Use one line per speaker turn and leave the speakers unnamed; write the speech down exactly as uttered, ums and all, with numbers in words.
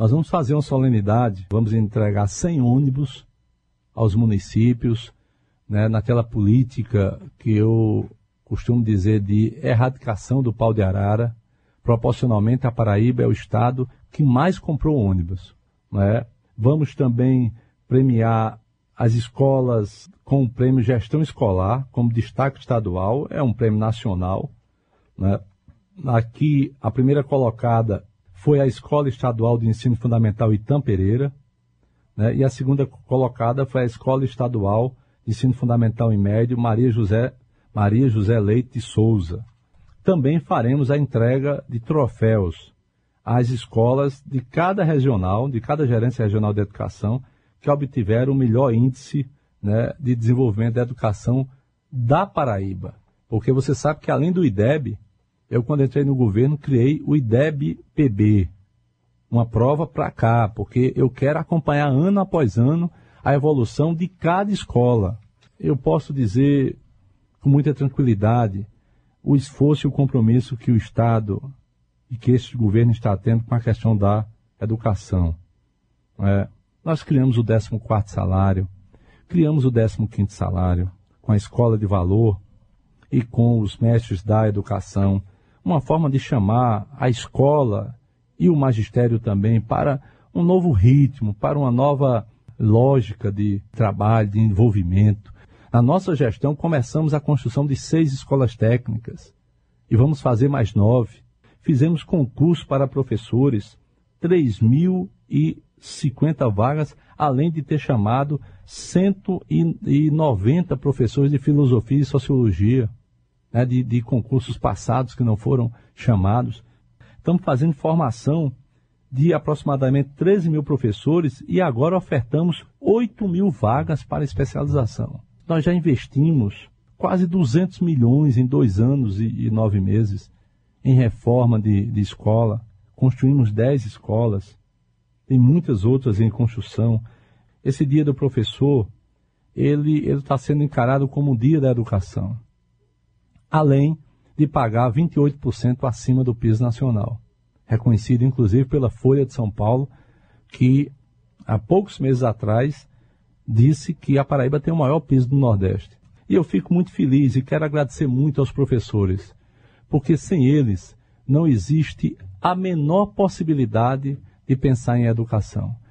Nós vamos fazer uma solenidade, vamos entregar cem ônibus aos municípios, né, naquela política que eu costumo dizer de erradicação do pau de arara. Proporcionalmente, a Paraíba é o estado que mais comprou ônibus, né? Vamos também premiar as escolas com o prêmio Gestão Escolar, como destaque estadual, é um prêmio nacional, né? Aqui, a primeira colocada foi a Escola Estadual de Ensino Fundamental Itam Pereira, né? E a segunda colocada foi a Escola Estadual de Ensino Fundamental e Médio Maria José, Maria José Leite de Souza. Também faremos a entrega de troféus às escolas de cada regional, de cada gerência regional de educação, que obtiveram o melhor índice, né, de desenvolvimento da educação da Paraíba. Porque você sabe que, além do I D E B, eu, quando entrei no governo, criei o I D E B-P B, uma prova para cá, porque eu quero acompanhar ano após ano a evolução de cada escola. Eu posso dizer com muita tranquilidade o esforço e o compromisso que o Estado e que este governo está tendo com a questão da educação. É, nós criamos o décimo quarto salário, criamos o décimo quinto salário, com a escola de valor e com os mestres da educação, uma forma de chamar a escola e o magistério também para um novo ritmo, para uma nova lógica de trabalho, de envolvimento. Na nossa gestão, começamos a construção de seis escolas técnicas e vamos fazer mais nove. Fizemos concurso para professores, três mil e cinquenta vagas, além de ter chamado cento e noventa professores de filosofia e sociologia, né, de, de concursos passados que não foram chamados. Estamos fazendo formação de aproximadamente treze mil professores e agora ofertamos oito mil vagas para especialização. Nós já investimos quase duzentos milhões em dois anos e, e nove meses em reforma de, de escola. Construímos dez escolas, tem muitas outras em construção. Esse dia do professor, ele está sendo encarado como o dia da educação, além de pagar vinte e oito por cento acima do piso nacional, reconhecido inclusive pela Folha de São Paulo, que há poucos meses atrás disse que a Paraíba tem o maior piso do Nordeste. E eu fico muito feliz e quero agradecer muito aos professores, porque sem eles não existe a menor possibilidade de pensar em educação.